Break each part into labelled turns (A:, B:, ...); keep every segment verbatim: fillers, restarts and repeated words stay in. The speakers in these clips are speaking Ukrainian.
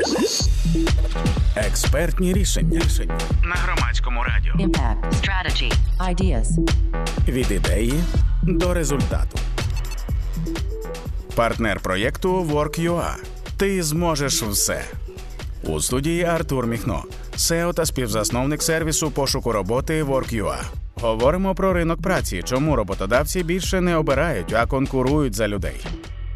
A: Експертні рішення. рішення на Громадському радіо.
B: Impact. Strategy. Ideas.
A: Від ідеї до результату. Партнер проєкту Work.ua. Ти зможеш все. У студії Артур Міхно, сео та співзасновник сервісу пошуку роботи Work.ua. Говоримо про ринок праці, чому роботодавці більше не обирають, а конкурують за людей.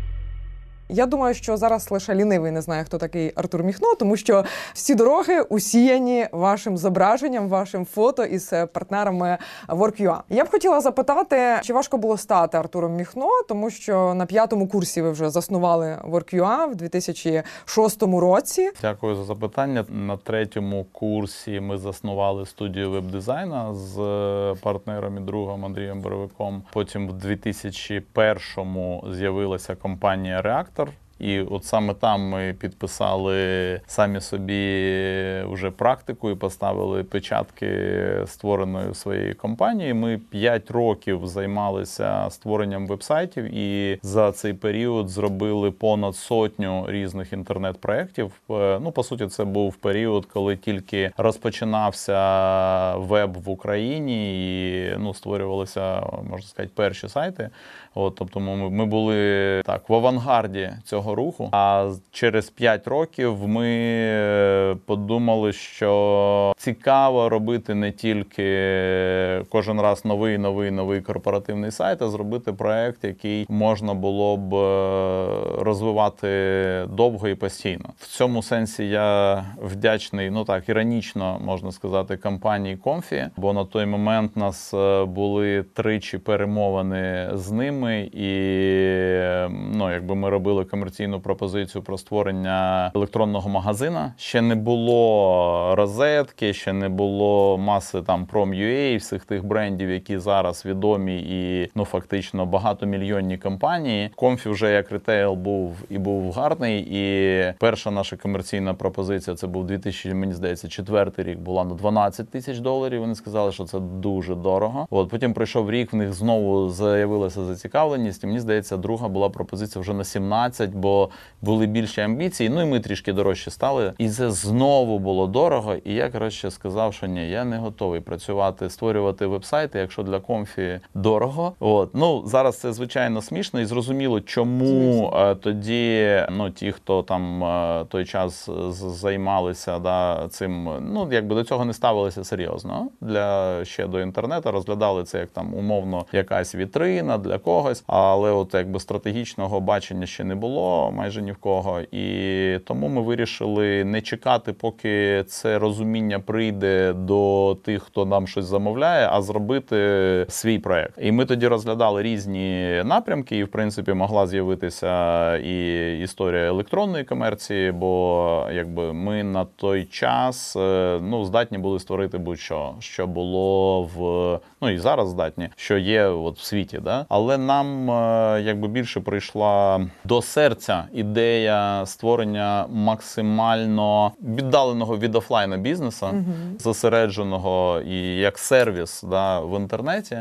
C: Я думаю, що зараз лише лінивий не знає, хто такий Артур Міхно, тому що всі дороги усіяні вашим зображенням, вашим фото із партнерами Work.ua. Я б хотіла запитати, чи важко було стати Артуром Міхно, тому що на п'ятому курсі ви вже заснували Work.ua в дві тисячі шостому році.
D: Дякую за запитання. На третьому курсі ми заснували студію веб-дизайну з партнером і другом Андрієм Боровиком. Потім в дві тисячі першому з'явилася компанія «Реактор». І от саме там ми підписали самі собі вже практику і поставили печатки створеної своєї компанії. Ми п'ять років займалися створенням вебсайтів і за цей період зробили понад сотню різних інтернет-проєктів. Ну, по суті, це був період, коли тільки розпочинався веб в Україні і ну, створювалися, можна сказати, перші сайти. От, тобто ми, ми були так в авангарді цього руху. А через п'ять років ми подумали, що цікаво робити не тільки кожен раз новий, новий, новий корпоративний сайт, а зробити проект, який можна було б розвивати довго і постійно. В цьому сенсі я вдячний, ну так, іронічно, можна сказати, компанії Comfy, бо на той момент у нас були тричі перемовини з ними, і ну, якби ми робили комерційну пропозицію про створення електронного магазина. Ще не було розетки, ще не було маси там Prom.ua, всіх тих брендів, які зараз відомі і ну, фактично багатомільйонні компанії. Comfy вже як ретейл був і був гарний, і перша наша комерційна пропозиція, це був дві тисячі, мені здається, четвертий рік, була на дванадцять тисяч доларів. Вони сказали, що це дуже дорого. От, потім пройшов рік, в них знову з'явилася зацікавленість, і мені здається, друга була пропозиція вже на сімнадцять, бо були більші амбіції, ну і ми трішки дорожче стали. І це знову було дорого, і я, коротше, сказав, що ні, я не готовий працювати, створювати веб-сайти, якщо для Comfy дорого. От. Ну, зараз це, звичайно, смішно і зрозуміло, чому а, тоді, ну, ті, хто там а, той час займалися, да, цим, ну, якби до цього не ставилися серйозно. Для, ще до інтернету розглядали це як там умовно якась вітрина для когось, але от якби стратегічного бачення ще не було майже ні в кого. І тому ми вирішили не чекати, поки це розуміння прийде до тих, хто нам щось замовляє, а зробити свій проект. І ми тоді розглядали різні напрямки, і в принципі могла з'явитися і історія електронної комерції, бо якби ми на той час ну, здатні були створити будь-що, що було в, ну і зараз здатні, що є от в світі, да? Але нам якби більше прийшла до серця ідея створення максимально віддаленого від офлайну бізнесу, угу. зосередженого і як сервіс, да, в інтернеті.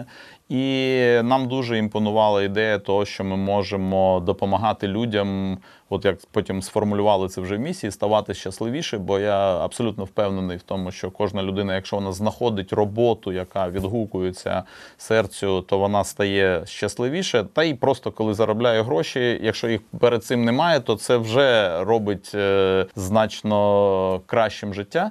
D: І нам дуже імпонувала ідея того, що ми можемо допомагати людям, от як потім сформулювали це вже в місії, ставати щасливіше, бо я абсолютно впевнений в тому, що кожна людина, якщо вона знаходить роботу, яка відгукується серцю, то вона стає щасливіше. Та й просто коли заробляє гроші, якщо їх перед цим немає, то це вже робить е, значно кращим життя.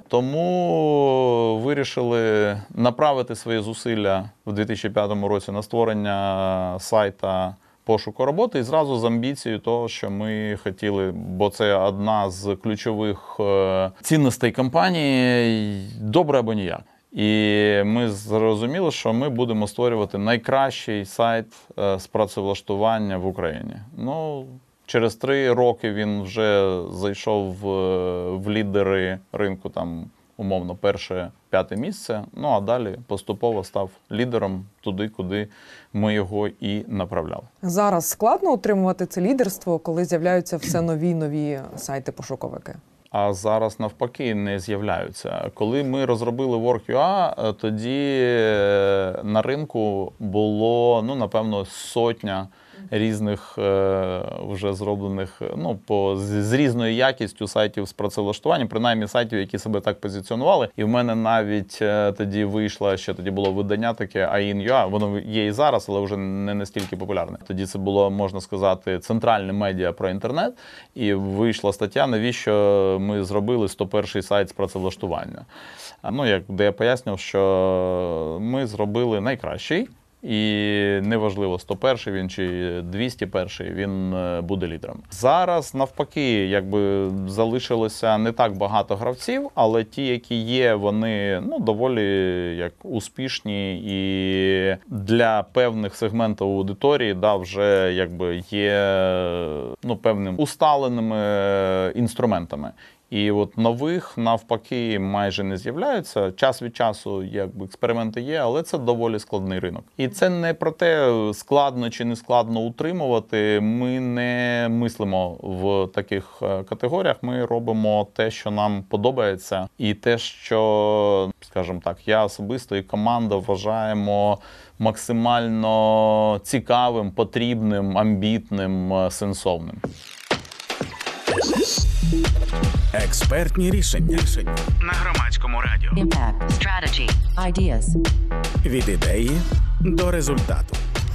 D: Тому вирішили направити свої зусилля в дві тисячі п'ятому році на створення сайта пошуку роботи і зразу з амбіцією того, що ми хотіли, бо це одна з ключових е, цінностей компанії – добре або ніяк. І ми зрозуміли, що ми будемо створювати найкращий сайт е, з працевлаштування в Україні. Ну, через три роки він вже зайшов в, в лідери ринку, там, умовно, перше, п'яте місце, ну а далі поступово став лідером туди, куди ми його і направляли.
C: Зараз складно утримувати це лідерство, коли з'являються все нові нові сайти-пошуковики?
D: А зараз навпаки не з'являються. Коли ми розробили Work.ua, тоді на ринку було, ну, напевно, сотня різних е, вже зроблених, ну, по, з, з різною якістю сайтів з працевлаштуванням, принаймні сайтів, які себе так позиціонували. І в мене навіть е, тоді вийшло, ще тоді було видання таке ай ін ю а, воно є і зараз, але вже не настільки популярне. Тоді це було, можна сказати, центральне медіа про інтернет, і вийшла стаття, навіщо ми зробили сто перший сайт з працевлаштування. Ну, як, де я пояснював, що ми зробили найкращий, і неважливо, сто перший він чи двісті перший, він буде лідером. Зараз, навпаки, якби залишилося не так багато гравців, але ті, які є, вони, ну, доволі як успішні і для певних сегментів аудиторії, да, вже якби є, ну, певним усталеними інструментами. І от нових, навпаки, майже не з'являються. Час від часу, якби, експерименти є, але це доволі складний ринок. І це не про те, складно чи не складно утримувати. Ми не мислимо в таких категоріях. Ми робимо те, що нам подобається, і те, що, скажімо так, я особисто і команда вважаємо максимально цікавим, потрібним, амбітним, сенсовним.
A: Експертні рішення на Громадському радіо.
B: Impact. Strategy. Ideas.
A: Від ідеї до результату.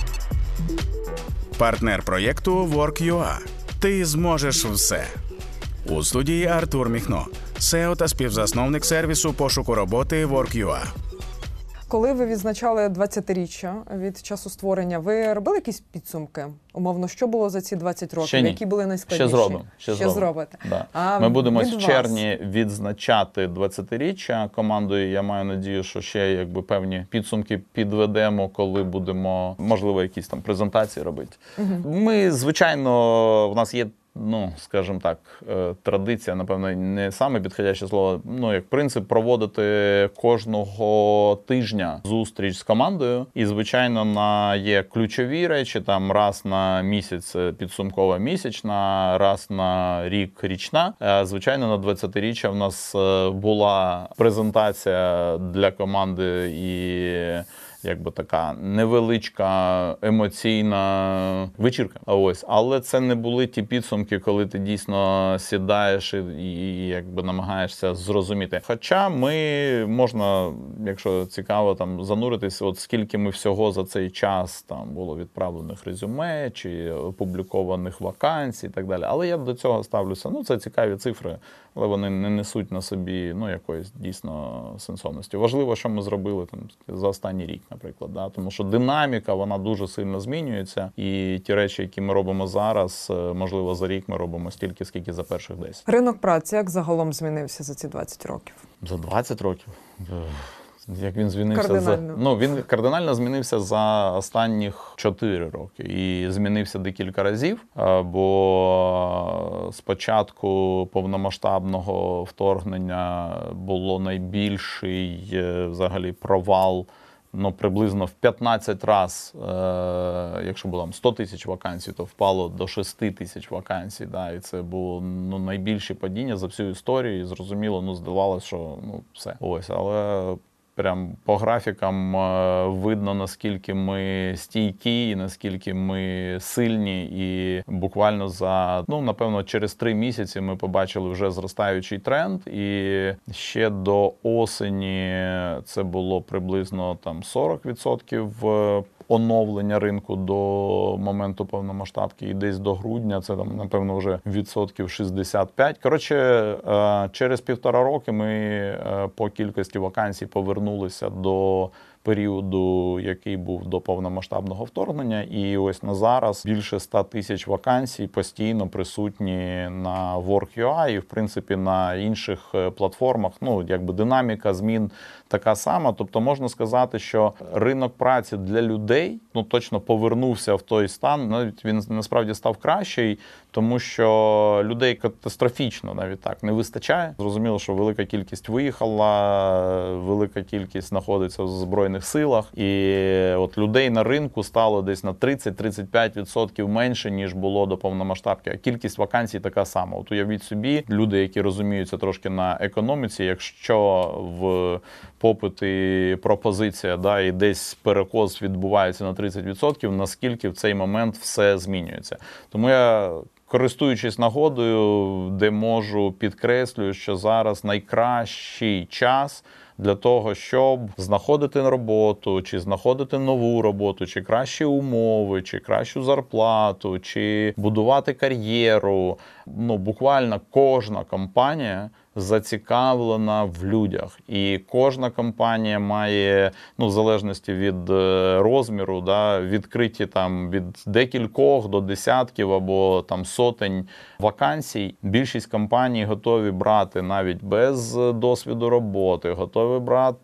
A: Партнер проєкту WorkUA. Ти зможеш все. У студії Артур Міхно, сео та співзасновник сервісу пошуку роботи WorkUA.
C: Коли ви відзначали двадцятиріччя від часу створення, ви робили якісь підсумки? Умовно, що було за ці двадцять років?
D: Ще ні.
C: Які були найскладніші?
D: Ще зробимо. Ще,
C: Ще зробите.
D: Да.
C: А
D: Ми будемо
C: від
D: в
C: вас?
D: червні відзначати двадцятиріччя командою. Я маю надію, що ще якби певні підсумки підведемо, коли будемо, можливо, якісь там презентації робити. Угу. Ми, звичайно, в нас є, ну, скажімо так, традиція, напевно, не саме підходяще слово, ну, як принцип проводити кожного тижня зустріч з командою. І, звичайно, на є ключові речі, там раз на місяць підсумкова місячна, раз на рік річна. Звичайно, на двадцятиріччя в нас була презентація для команди і якби така невеличка емоційна вечірка. Ось, але це не були ті підсумки, коли ти дійсно сідаєш і, і якби намагаєшся зрозуміти. Хоча ми можна, якщо цікаво, там зануритись, от скільки ми всього за цей час там було відправлених резюме чи опублікованих вакансій і так далі. Але я до цього ставлюся. Ну, це цікаві цифри, але вони не несуть на собі, ну, якоїсь дійсно сенсовності. Важливо, що ми зробили там за останній рік, наприклад, да? Тому що динаміка, вона дуже сильно змінюється, і ті речі, які ми робимо зараз, можливо, за рік ми робимо стільки, скільки за перших десять.
C: Ринок праці як загалом змінився за ці двадцять років?
D: За двадцять років? Як він змінився?
C: Кардинально.
D: За... Ну, він кардинально змінився за останніх чотири роки. І змінився декілька разів, бо спочатку повномасштабного вторгнення було найбільший взагалі провал, ну, приблизно в п'ятнадцять раз, е, якщо було сто тисяч вакансій, то впало до шість тисяч вакансій. Да, і це було, ну, найбільше падіння за всю історію. І зрозуміло, ну, здавалося, що, ну, все. Ось, але прям по графікам видно, наскільки ми стійкі, і наскільки ми сильні. І буквально за, ну, напевно, через три місяці ми побачили вже зростаючий тренд. І ще до осені це було приблизно там сорок відсотків оновлення ринку до моменту повномасштабки, і десь до грудня це там, напевно, вже відсотків шістдесят п'ять. Коротше, через півтора роки ми по кількості вакансій повернулися до періоду, який був до повномасштабного вторгнення. І ось на зараз більше ста тисяч вакансій постійно присутні на WorkUA і, в принципі, на інших платформах. Ну, якби динаміка змін така сама. Тобто можна сказати, що ринок праці для людей, ну, точно повернувся в той стан, навіть він насправді став кращий, тому що людей катастрофічно навіть так не вистачає. Зрозуміло, що велика кількість виїхала, велика кількість знаходиться в Збройних Збройних силах. І от людей на ринку стало десь на тридцять-тридцять п'ять відсотків менше, ніж було до повномасштабки. А кількість вакансій така сама. От уявіть собі, люди, які розуміються трошки на економіці, якщо в попит і пропозиція, да, і десь перекос відбувається на тридцять відсотків, наскільки в цей момент все змінюється. Тому я, користуючись нагодою, де можу, підкреслюю, що зараз найкращий час для того, щоб знаходити роботу, чи знаходити нову роботу, чи кращі умови, чи кращу зарплату, чи будувати кар'єру. Ну, буквально кожна компанія зацікавлена в людях. І кожна компанія має, ну, в залежності від розміру, да, відкриті там від декількох до десятків або там сотень вакансій. Більшість компаній готові брати навіть без досвіду роботи, готові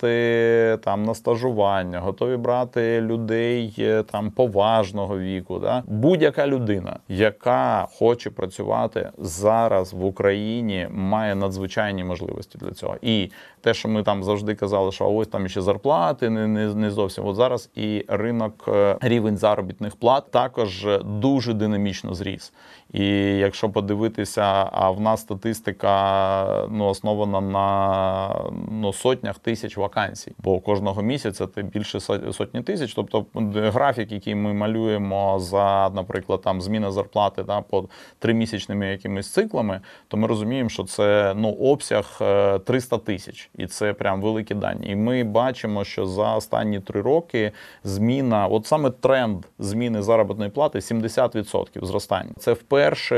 D: брати там на стажування, готові брати людей там поважного віку. Да. Будь-яка людина, яка хоче працювати зараз в Україні, має надзвичайні можливості для цього. І те, що ми там завжди казали, що ось там ще зарплати не, не, не зовсім. От зараз і ринок, рівень заробітних плат також дуже динамічно зріс. І якщо подивитися, а в нас статистика, ну, основана на, ну, сотнях тисяч вакансій. Бо кожного місяця це більше сотні тисяч. Тобто графік, який ми малюємо за, наприклад, там зміна зарплати, да, по тримісячними якимись циклами, то ми розуміємо, що це, ну, обсяг триста тисяч. І це прям великі дані. І ми бачимо, що за останні три роки зміна, от саме тренд зміни заробітної плати сімдесят відсотків зростання. Це вперше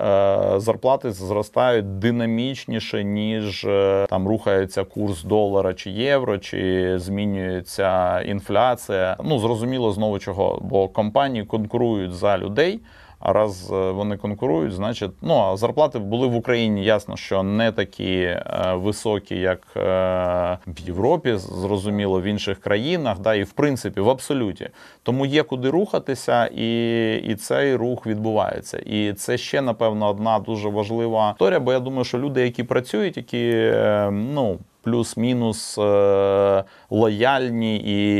D: е, зарплати зростають динамічніше, ніж е, там рухається курс долара чи євро, чи змінюється інфляція. Ну, зрозуміло знову чого, бо компанії конкурують за людей. А раз вони конкурують, значить, ну, а зарплати були в Україні, ясно, що не такі е, високі, як е, в Європі, зрозуміло, в інших країнах, да, і в принципі, в абсолюті. Тому є куди рухатися, і, і цей рух відбувається. І це ще, напевно, одна дуже важлива історія, бо я думаю, що люди, які працюють, які, е, ну, плюс-мінус е, лояльні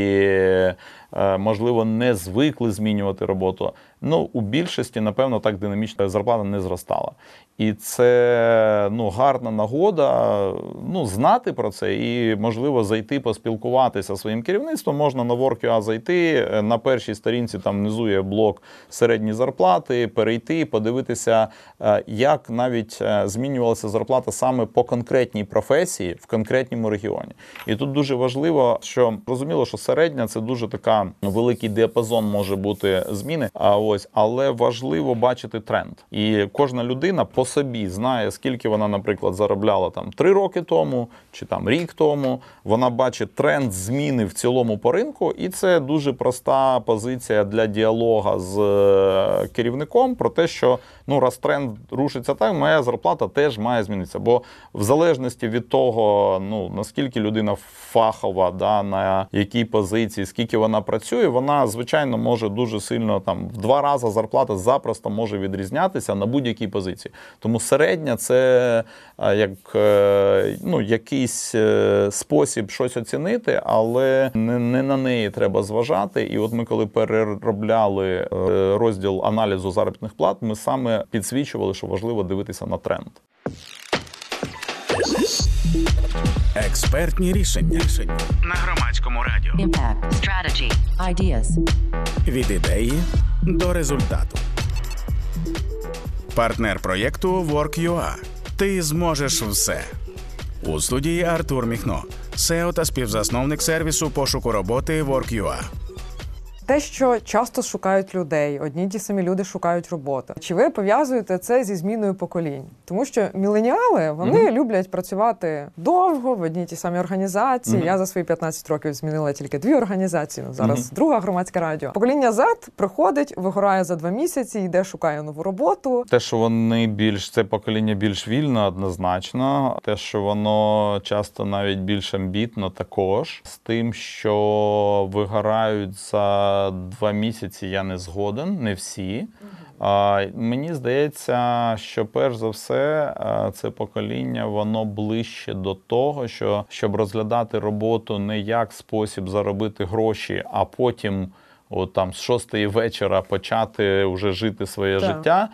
D: і, можливо, не звикли змінювати роботу. Ну, у більшості, напевно, так динамічно зарплата не зростала. І це, ну, гарна нагода, ну, знати про це і, можливо, зайти поспілкуватися зі своїм керівництвом. Можна на Work.ua зайти, на першій сторінці там внизу є блок середні зарплати, перейти, подивитися, як навіть змінювалася зарплата саме по конкретній професії в конкретному регіоні. І тут дуже важливо, що, розуміло, що середня – це дуже така великий діапазон може бути зміни, а ось, але важливо бачити тренд. І кожна людина по собі знає, скільки вона, наприклад, заробляла там три роки тому, чи там рік тому. Вона бачить тренд зміни в цілому по ринку, і це дуже проста позиція для діалога з керівником про те, що, ну, раз тренд рушиться так, моя зарплата теж має змінитися. Бо в залежності від того, ну, наскільки людина фахова, да, на якій позиції, скільки вона працює, вона, звичайно, може дуже сильно, там, в два рази зарплата запросто може відрізнятися на будь-якій позиції. Тому середня – це як, ну, якийсь спосіб щось оцінити, але не, не на неї треба зважати. І от ми, коли переробляли розділ аналізу заробітних плат, ми саме підсвічували, що важливо дивитися на тренд.
A: Експертні рішення. рішення на Громадському радіо.
B: Impact. Strategy. Ideas.
A: Від ідеї до результату. Партнер проєкту Work.ua. Ти зможеш все. У студії Артур Міхно, сео та співзасновник сервісу пошуку роботи Work.ua.
C: Те, що часто шукають людей, одні й ті самі люди шукають роботу. Чи ви пов'язуєте це зі зміною поколінь? Тому що міленіали, вони mm-hmm. люблять працювати довго в одній й ті самі організації. Mm-hmm. Я за свої п'ятнадцять років змінила тільки дві організації, ну, зараз mm-hmm. друга громадське радіо. Покоління Z приходить, вигорає за два місяці, йде, шукає нову роботу.
D: Те, що вони більш, це покоління більш вільне, однозначно. Те, що воно часто навіть більш амбітно також. З тим, що вигорають за два місяці, я не згоден, не всі. А, мені здається, що перш за все це покоління, воно ближче до того, що щоб розглядати роботу не як спосіб заробити гроші, а потім от там з шостої вечора почати вже жити своє
C: Так.
D: життя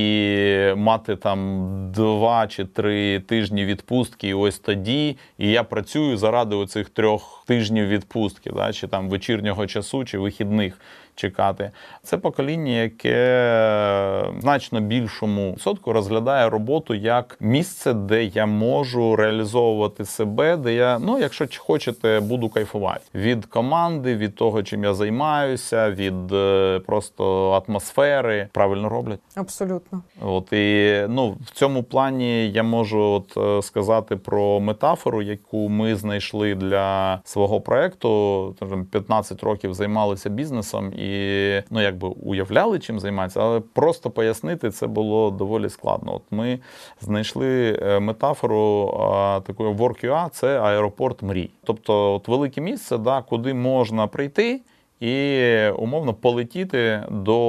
D: і мати там два чи три тижні відпустки, і ось тоді, і я працюю заради оцих трьох тижнів відпустки, да, чи там вечірнього часу, чи вихідних чекати. Це покоління, яке в значно більшому відсотку розглядає роботу як місце, де я можу реалізовувати себе, де я, ну, якщо хочете, буду кайфувати. Від команди, від того, чим я займаюся, від е, просто атмосфери. Правильно роблять?
C: Абсолютно.
D: От, і, ну, в цьому плані я можу от, е, сказати про метафору, яку ми знайшли для свого проєкту. п'ятнадцять років займалися бізнесом і, ну, якби уявляли, чим займатися, але просто пояснити це було доволі складно. От ми знайшли метафору а, такої WorkUA – це аеропорт мрій. Тобто от велике місце, да, куди можна прийти і умовно полетіти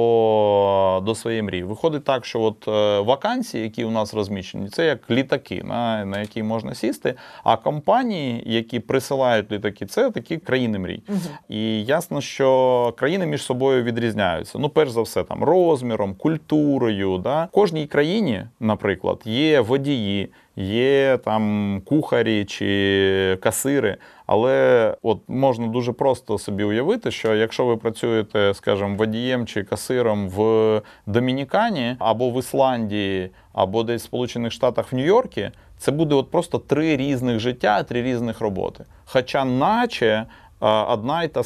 D: до, до своєї мрії. Виходить так, що от е, вакансії, які у нас розміщені, це як літаки, на, на які можна сісти, а компанії, які присилають літаки, це такі країни мрій. Угу. І ясно, що країни між собою відрізняються. Ну, перш за все, там, розміром, культурою. Да? В кожній країні, наприклад, є водії, є там кухарі чи касири, але от можна дуже просто собі уявити, що якщо ви працюєте, скажімо, водієм чи касиром в Домінікані, або в Ісландії, або десь в Сполучених Штатах в Нью-Йорку, це буде от просто три різних життя, три різних роботи. Хоча наче одна й та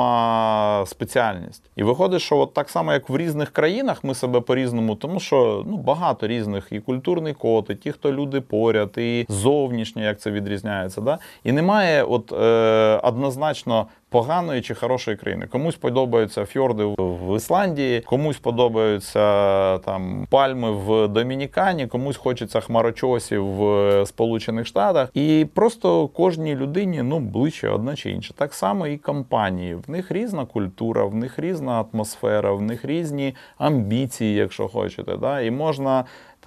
D: сама спеціальність. І виходить, що от так само, як в різних країнах ми себе по-різному, тому що ну, багато різних, і культурний код, і ті, хто люди поряд, і зовнішнє, як це відрізняється. Да? І немає от, е, однозначно поганої чи хорошої країни. Комусь подобаються фьорди в Ісландії, комусь подобаються там пальми в Домінікані, комусь хочеться хмарочосів в Сполучених Штатах. І просто кожній людині ну, ближче одна чи інша. Так само і компанії. В них різна культура, в них різна атмосфера, в них різні амбіції, якщо хочете. Да? І можна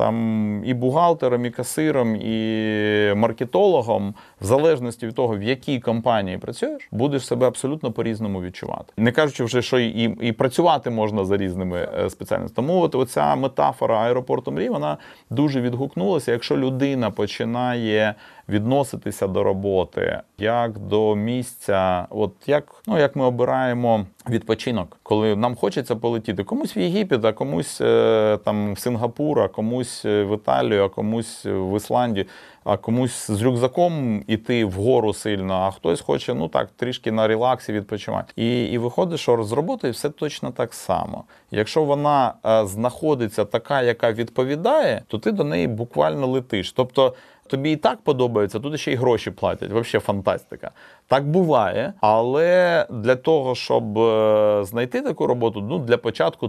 D: там і бухгалтером, і касиром, і маркетологом, в залежності від того, в якій компанії працюєш, будеш себе абсолютно по-різному відчувати. Не кажучи вже, що і, і працювати можна за різними спеціальностями. Тому от оця метафора аеропорту мрій, вона дуже відгукнулася. Якщо людина починає відноситися до роботи, як до місця, от як, ну, як ми обираємо відпочинок, коли нам хочеться полетіти комусь в Єгипет, а комусь е, там в Сингапур, а комусь в Італію, а комусь в Ісландію, а комусь з рюкзаком іти вгору сильно, а хтось хоче, ну так, трішки на релаксі відпочивати. І, і виходить, що з роботою все точно так само. Якщо вона е, знаходиться така, яка відповідає, то ти до неї буквально летиш. Тобто тобі і так подобається, тут ще й гроші платять. Взагалі фантастика. Так буває, але для того, щоб знайти таку роботу, ну, для початку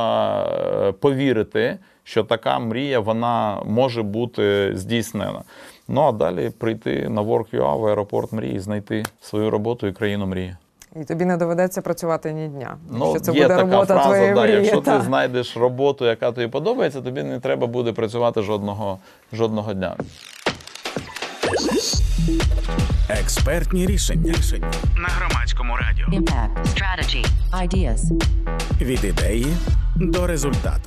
D: треба повірити, що така мрія, вона може бути здійснена. Ну, а далі прийти на WorkUA в аеропорт мрії, знайти свою роботу і країну мрії.
C: І тобі не доведеться працювати ні дня.
D: Ну,
C: якщо це
D: є
C: буде
D: така
C: робота
D: фраза,
C: твоєї
D: да,
C: мрії.
D: якщо
C: та.
D: ти знайдеш роботу, яка тобі подобається, тобі не треба буде працювати жодного, жодного дня.
A: Експертні рішення на Громадському радіо.
B: Impact. Strategy. Ideas.
A: Від ідеї до результату.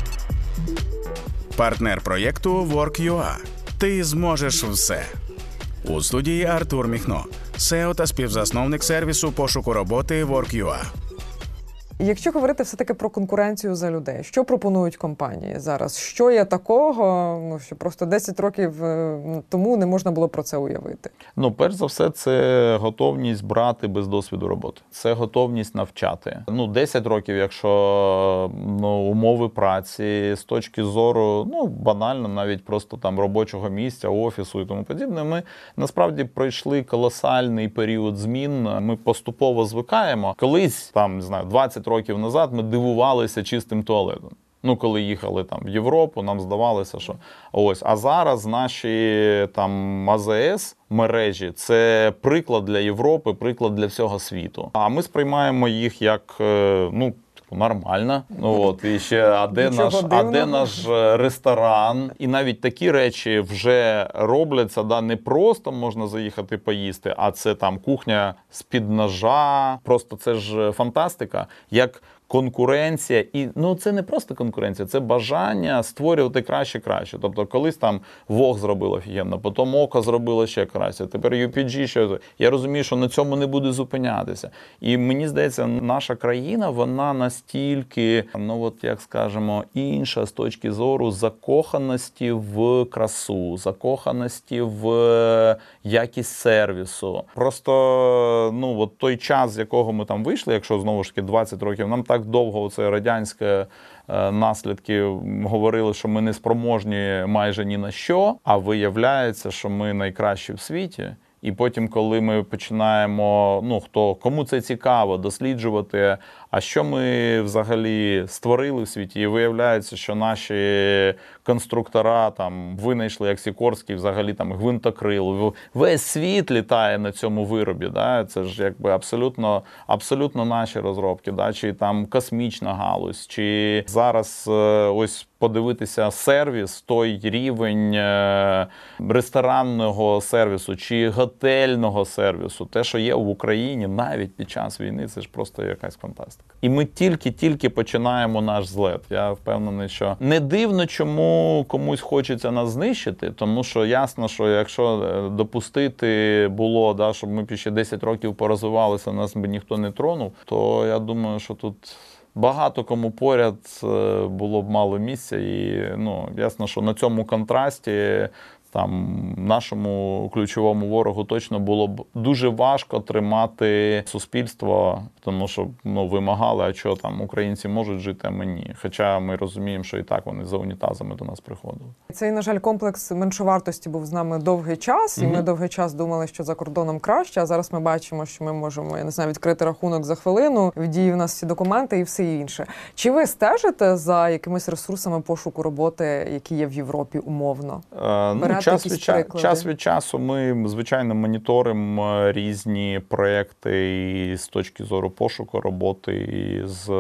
A: Партнер проєкту WorkUA. Ти зможеш все. У студії Артур Міхно, сео та співзасновник сервісу пошуку роботи WorkUA.
C: Якщо говорити все-таки про конкуренцію за людей, що пропонують компанії зараз? Що є такого, ну, що просто десять років тому не можна було про це уявити?
D: Ну, перш за все, це готовність брати без досвіду роботи. Це готовність навчати. Ну, десять років, якщо ну, умови праці з точки зору, ну, банально, навіть просто там робочого місця, офісу і тому подібне, ми насправді пройшли колосальний період змін. Ми поступово звикаємо. Колись, там, не знаю, двадцять років назад ми дивувалися чистим туалетом. Ну, коли їхали там в Європу, нам здавалося, що ось. А зараз наші там а зе ес мережі – це приклад для Європи, приклад для всього світу. А ми сприймаємо їх як, ну, типу, нормально. Ну, от, і ще, а де, наш, а де наш ресторан? І навіть такі речі вже робляться, да, не просто можна заїхати поїсти, а це там кухня з-під ножа. Просто це ж фантастика. Як конкуренція, і ну це не просто конкуренція, це бажання створювати краще-краще. Тобто колись там Вог зробив офігенно, потім Око зробило ще краще, тепер ю пі джі ще. Я розумію, що на цьому не буде зупинятися. І мені здається, наша країна, вона настільки, ну от як скажемо, інша з точки зору закоханості в красу, закоханості в якість сервісу. Просто, ну от той час, з якого ми там вийшли, якщо знову ж таки двадцять років, нам так довго оце радянське е, наслідки говорили, що ми не спроможні майже ні на що, а виявляється, що ми найкращі в світі. І потім, коли ми починаємо, ну, хто, кому це цікаво, досліджувати, а що ми взагалі створили в світі, і виявляється, що наші конструктора там винайшли, як Сікорський, взагалі там гвинтокрил. Весь світ літає на цьому виробі, да? Це ж якби абсолютно, абсолютно наші розробки, да? Чи там космічна галузь, чи зараз ось подивитися сервіс, той рівень ресторанного сервісу чи готельного сервісу, те, що є в Україні навіть під час війни, це ж просто якась фантастика. І ми тільки-тільки починаємо наш злет. Я впевнений, що не дивно, чому комусь хочеться нас знищити, тому що ясно, що якщо допустити було, да, щоб ми ще десять років порозвивалися, нас би ніхто не тронув, то я думаю, що тут багато кому поряд було б мало місця. І ну, ясно, що на цьому контрасті там нашому ключовому ворогу точно було б дуже важко тримати суспільство, тому що ну, вимагали, а що там українці можуть жити, а ми ні. Хоча ми розуміємо, що і так вони за унітазами до нас приходили.
C: Цей, на жаль, комплекс меншовартості був з нами довгий час, і mm-hmm. ми довгий час думали, що за кордоном краще, а зараз ми бачимо, що ми можемо, я не знаю, відкрити рахунок за хвилину, в дії в нас всі документи і все інше. Чи ви стежите за якимись ресурсами пошуку роботи, які є в Європі умовно?
D: Е, ну, час від, ча, час від часу ми, звичайно, моніторимо різні проекти з точки зору пошуку роботи, і з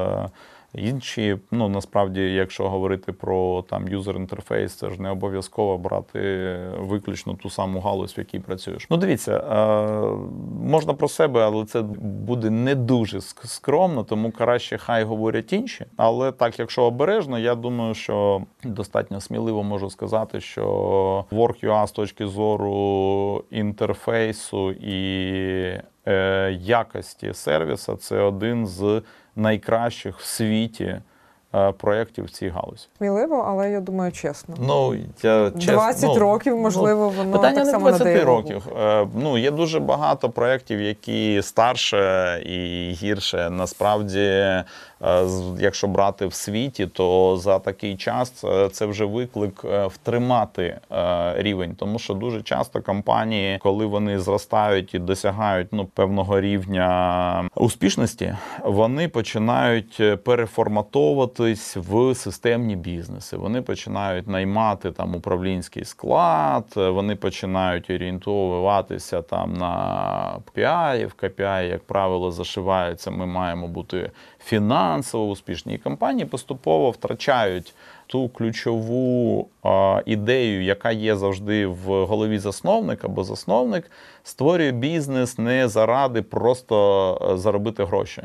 D: інші, ну, насправді, якщо говорити про там юзер-інтерфейс, це ж не обов'язково брати виключно ту саму галузь, в якій працюєш. Ну, дивіться, е, можна про себе, але це буде не дуже скромно, тому краще хай говорять інші. Але так, якщо обережно, я думаю, що достатньо сміливо можу сказати, що Work.ua з точки зору інтерфейсу і е, якості сервіса – це один з найкращих в світі е, проєктів в цій галузі.
C: Сміливо, але я думаю, чесно.
D: Ну, я, чесно,
C: двадцять
D: ну,
C: років, можливо,
D: ну,
C: воно
D: питання
C: так
D: не
C: само надає
D: двадцять років. Е, ну, є дуже багато проєктів, які старше і гірше. Насправді, е, якщо брати в світі, то за такий час це вже виклик втримати е, рівень. Тому що дуже часто компанії, коли вони зростають і досягають ну, певного рівня успішності, вони починають переформатовуватись в системні бізнеси. Вони починають наймати там управлінський склад, вони починають орієнтуватися там на кей пі ай. В кей пі ай, як правило, зашиваються, ми маємо бути фінансово успішні. І компанії поступово втрачають ту ключову е, ідею, яка є завжди в голові засновника, бо засновник створює бізнес не заради просто заробити гроші.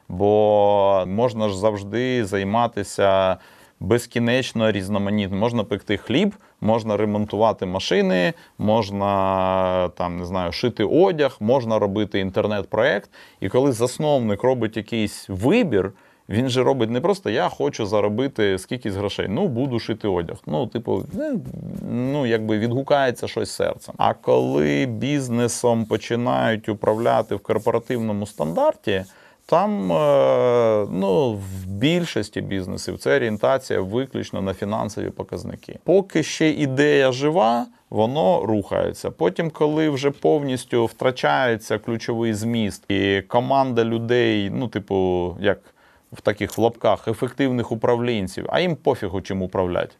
D: Бо можна ж завжди займатися безкінечно різноманітно. Можна пекти хліб, можна ремонтувати машини, можна там, не знаю, шити одяг, можна робити інтернет-проект. І коли засновник робить якийсь вибір, він же робить не просто «я хочу заробити скількись грошей, ну, буду шити одяг». Ну, типу, ну, якби відгукається щось серцем. А коли бізнесом починають управляти в корпоративному стандарті, там, ну, в більшості бізнесів це орієнтація виключно на фінансові показники. Поки ще ідея жива, воно рухається. Потім, коли вже повністю втрачається ключовий зміст і команда людей, ну, типу, як в таких в лапках, ефективних управлінців, а їм пофігу чим управляти.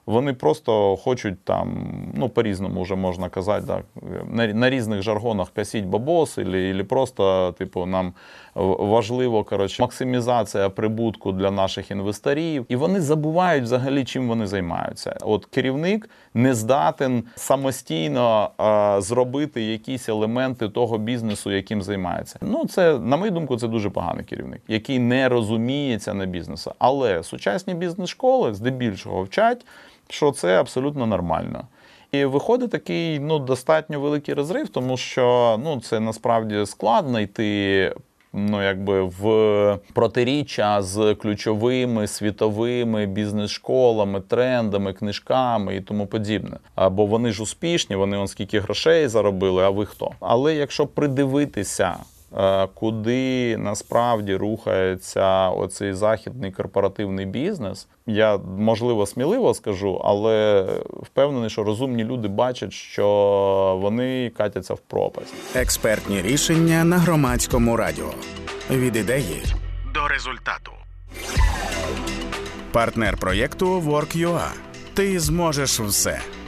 D: Вони просто хочуть там, ну, по-різному вже можна казати, так, на, на різних жаргонах косіть бабос, або просто, типу, нам важливо, коротше, максимізація прибутку для наших інвесторів. І вони забувають взагалі, чим вони займаються. От керівник не здатен самостійно а, зробити якісь елементи того бізнесу, яким займається. Ну, це, на мою думку, це дуже поганий керівник, який не розуміється на бізнесі. Але сучасні бізнес-школи здебільшого вчать, що це абсолютно нормально. І виходить такий, ну, достатньо великий розрив, тому що, ну, це насправді складно йти, ну, якби в протиріччя з ключовими світовими бізнес-школами, трендами, книжками і тому подібне. Бо вони ж успішні, вони он скільки грошей заробили, а ви хто? Але якщо придивитися, куди насправді рухається оцей західний корпоративний бізнес, я, можливо, сміливо скажу, але впевнений, що розумні люди бачать, що вони катяться в пропасть.
A: Експертні рішення на Громадському радіо. Від ідеї до результату. Партнер проєкту WorkUA. Ти зможеш все.